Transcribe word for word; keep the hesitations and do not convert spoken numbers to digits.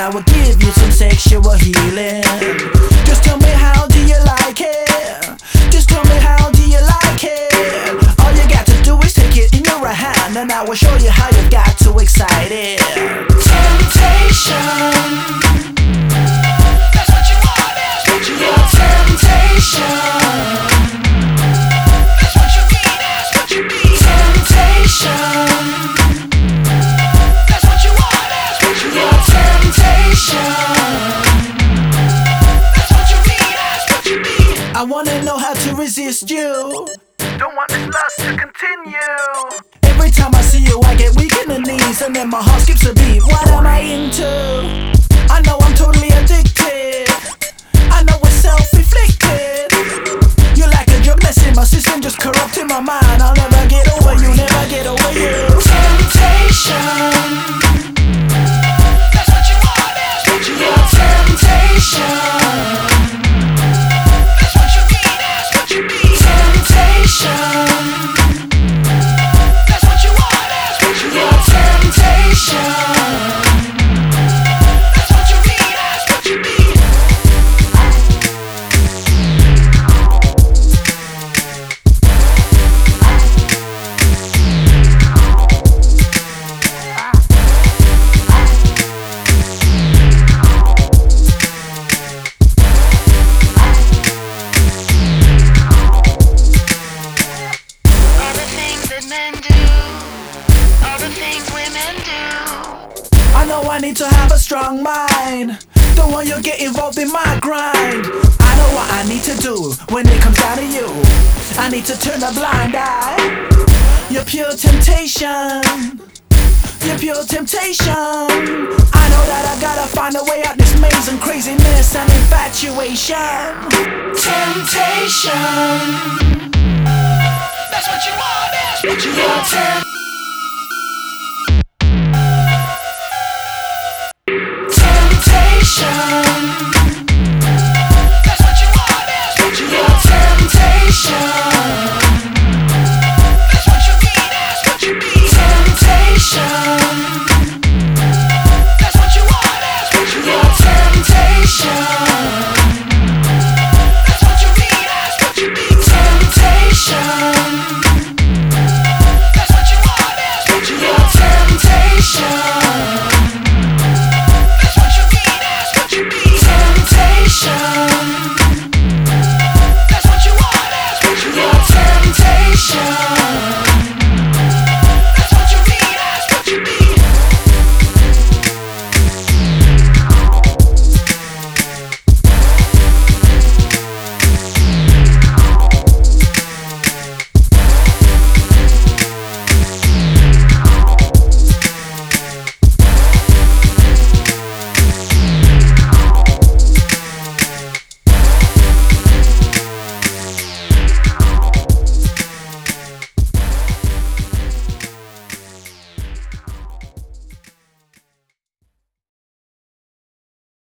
I will give you some sexual healing. Just tell me, how do you like it? Just tell me, how do you like it? All you got to do is take it in your right hand, and I will show you how you got to excite it. Temptation, that's what you want, that's what you want. Temptation, that's what you need, that's what you need. Temptation, that's what you want, that's what you want. Temptation, that's what you need, that's what you need. I wanna know how to resist you. Don't want this lust to continue. Every time I see you I get weak in the knees, and then my heart skips a beat. What am I into? I know I'm totally addicted. I know it's self-inflicted. You're like a drug that's in my system, just corrupting my mind. I'll never get over you, never get over you. Temptation, that's what you want, that's what you want. Temptation, that's what you need, that's what you need. Temptation, that's what you want, that's what you want. Temptation, that's what you need, that's what you need. All the things that men do, all the things women do. I know I need to have a strong mind. Don't want you to get involved in my grind. I know what I need to do when it comes down to you. I need to turn a blind eye. You're pure temptation, you're pure temptation. I know that I gotta find a way out this maze and craziness and infatuation. Temptation, that's what you want, that's what you want. Tem- Temptation.